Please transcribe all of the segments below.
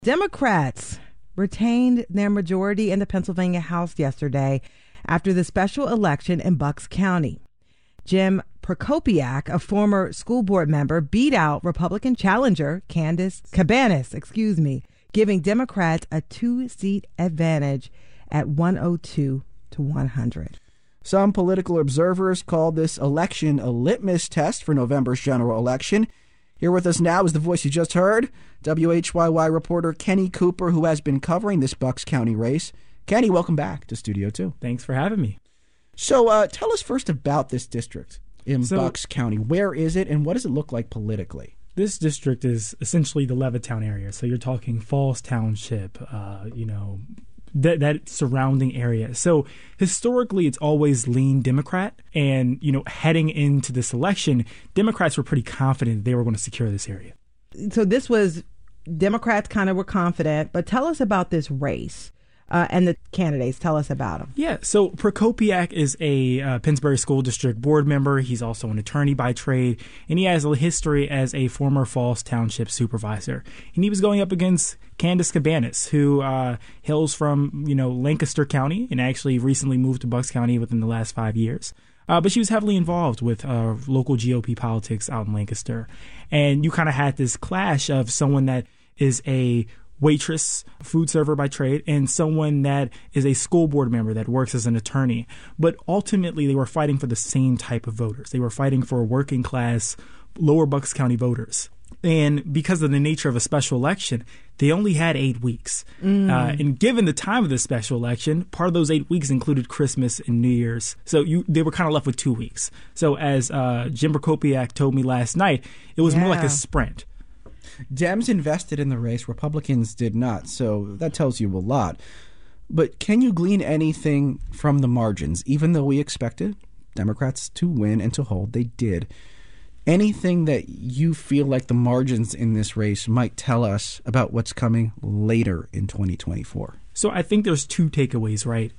Democrats retained their majority in the Pennsylvania House yesterday after the special election in Bucks County. Jim Prokopiak, a former school board member, beat out Republican challenger Candace Cabanis, giving Democrats a 2-seat advantage at 102 to 100. Some political observers call this election a litmus test for November's general election. Here with us now is the voice you just heard, WHYY reporter Kenny Cooper, who has been covering this Bucks County race. Kenny, welcome back to Studio 2. Thanks for having me. So tell us first about this district in Bucks County. Where is it, and what does it look like politically? This district is essentially the Levittown area. So you're talking Falls Township, that surrounding area. So historically, it's always leaned Democrat. And, heading into this election, Democrats were pretty confident they were going to secure this area. So this was, Democrats kind of were confident, but tell us about this race and the candidates. Tell us about them. Yeah, so Prokopiak is a Pennsbury School District board member. He's also an attorney by trade, and he has a history as a former Falls Township supervisor. And he was going up against Candace Cabanis, who hails from, Lancaster County and actually recently moved to Bucks County within the last 5 years. But she was heavily involved with local GOP politics out in Lancaster. And you kind of had this clash of someone that is a waitress, food server by trade, and someone that is a school board member that works as an attorney. But ultimately, they were fighting for the same type of voters. They were fighting for working class, lower Bucks County voters. And because of the nature of a special election, they only had 8 weeks. And given the time of this special election, part of those 8 weeks included Christmas and New Year's. So they were kind of left with 2 weeks. So as Jim Prokopiak told me last night, it was more like a sprint. Dems invested in the race. Republicans did not. So that tells you a lot. But can you glean anything from the margins? Even though we expected Democrats to win and to hold, they did. Anything that you feel like the margins in this race might tell us about what's coming later in 2024? So I think there's two takeaways, right?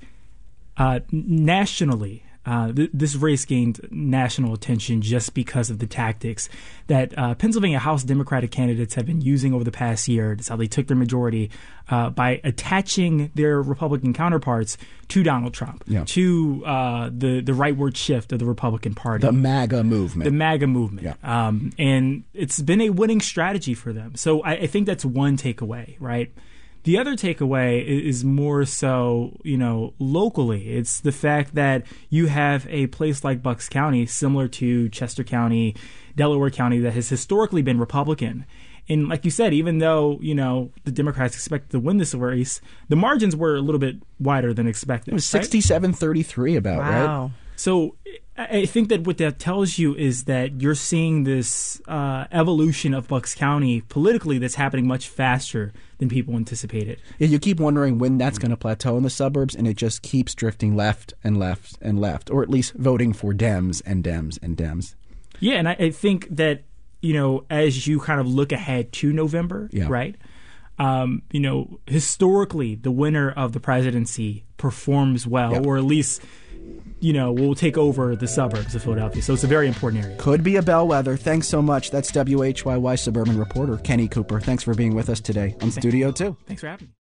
Nationally, this race gained national attention just because of the tactics that Pennsylvania House Democratic candidates have been using over the past year. That's how they took their majority by attaching their Republican counterparts to Donald Trump, to the rightward shift of the Republican Party. The MAGA movement. Yeah. And it's been a winning strategy for them. So I think that's one takeaway, right? The other takeaway is more so, locally. It's the fact that you have a place like Bucks County, similar to Chester County, Delaware County, that has historically been Republican. And like you said, even though, the Democrats expected to win this race, the margins were a little bit wider than expected. It was 67-33 about, wow. Right? So I think that what that tells you is that you're seeing this evolution of Bucks County politically that's happening much faster than people anticipated. Yeah, you keep wondering when that's going to plateau in the suburbs, and it just keeps drifting left and left and left, or at least voting for Dems and Dems and Dems. Yeah, and I think that, as you kind of look ahead to November, right? Historically, the winner of the presidency performs well, or at least will take over the suburbs of Philadelphia. So it's a very important area. Could be a bellwether. Thanks so much. That's WHYY suburban reporter Kenny Cooper. Thanks for being with us today on Studio 2. Thanks for having me.